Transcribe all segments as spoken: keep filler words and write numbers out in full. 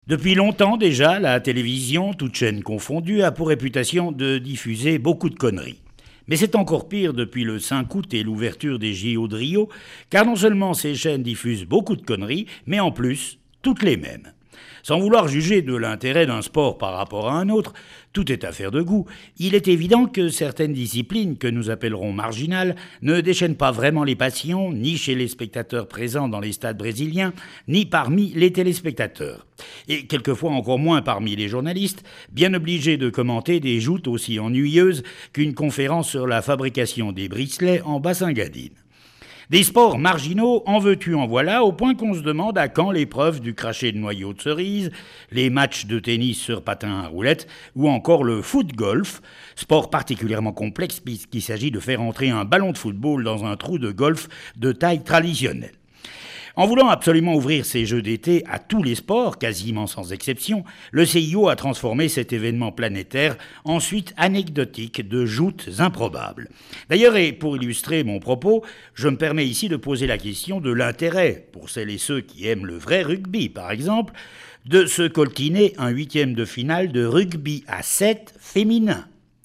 Depuis longtemps déjà, la télévision, toute chaîne confondue, a pour réputation de diffuser beaucoup de conneries. Mais c'est encore pire depuis le cinq août et l'ouverture des J O de Rio, car non seulement ces chaînes diffusent beaucoup de conneries, mais en plus, toutes les mêmes. Sans vouloir juger de l'intérêt d'un sport par rapport à un autre, tout est affaire de goût. Il est évident que certaines disciplines, que nous appellerons marginales, ne déchaînent pas vraiment les passions, ni chez les spectateurs présents dans les stades brésiliens, ni parmi les téléspectateurs. Et quelquefois encore moins parmi les journalistes, bien obligés de commenter des joutes aussi ennuyeuses qu'une conférence sur la fabrication des bricelets en Bassingadine. Des sports marginaux, en veux-tu, en voilà, au point qu'on se demande à quand l'épreuve du cracher de noyau de cerise, les matchs de tennis sur patin à roulettes ou encore le foot-golf, sport particulièrement complexe puisqu'il s'agit de faire entrer un ballon de football dans un trou de golf de taille traditionnelle. En voulant absolument ouvrir ces Jeux d'été à tous les sports, quasiment sans exception, le C I O a transformé cet événement planétaire en suite anecdotique de joutes improbables. D'ailleurs, et pour illustrer mon propos, je me permets ici de poser la question de l'intérêt, pour celles et ceux qui aiment le vrai rugby par exemple, de se coltiner un huitième de finale de rugby à sept féminin.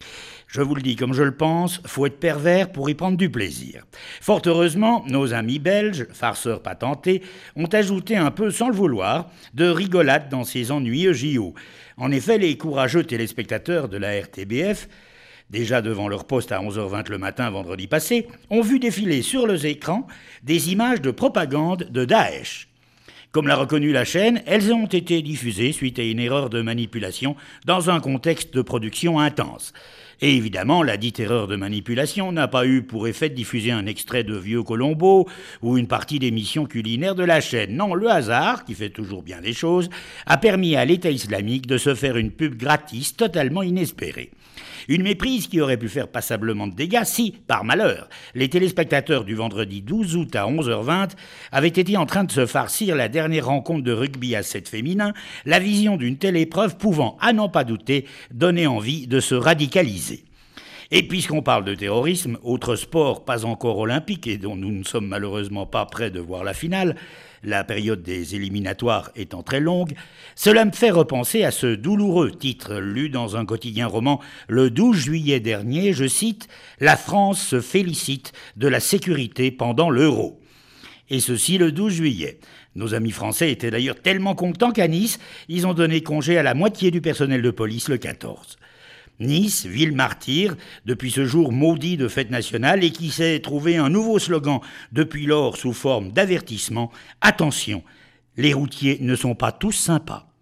Je vous le dis comme je le pense, faut être pervers pour y prendre du plaisir. Fort heureusement, nos amis belges, farceurs patentés, ont ajouté un peu, sans le vouloir, de rigolade dans ces ennuyeux J O. En effet, les courageux téléspectateurs de la R T B F, déjà devant leur poste à onze heures vingt le matin vendredi passé, ont vu défiler sur leurs écrans des images de propagande de Daesh. Comme l'a reconnu la chaîne, elles ont été diffusées suite à une erreur de manipulation dans un contexte de production intense. Et évidemment, la dite erreur de manipulation n'a pas eu pour effet de diffuser un extrait de Vieux Colombo ou une partie d'émissions culinaires de la chaîne. Non, le hasard, qui fait toujours bien les choses, a permis à l'État islamique de se faire une pub gratis totalement inespérée. Une méprise qui aurait pu faire passablement de dégâts si, par malheur, les téléspectateurs du vendredi douze août à onze heures vingt avaient été en train de se farcir la dernière rencontre de rugby à sept féminin, la vision d'une telle épreuve pouvant, à n'en pas douter, donner envie de se radicaliser. Et puisqu'on parle de terrorisme, autre sport pas encore olympique et dont nous ne sommes malheureusement pas près de voir la finale, la période des éliminatoires étant très longue, cela me fait repenser à ce douloureux titre lu dans un quotidien roman le douze juillet dernier, je cite « La France se félicite de la sécurité pendant l'Euro ». Et ceci le douze juillet. Nos amis français étaient d'ailleurs tellement contents qu'à Nice, ils ont donné congé à la moitié du personnel de police le quatorze. Nice, ville martyre, depuis ce jour maudit de fête nationale et qui s'est trouvé un nouveau slogan depuis lors sous forme d'avertissement. Attention, les routiers ne sont pas tous sympas.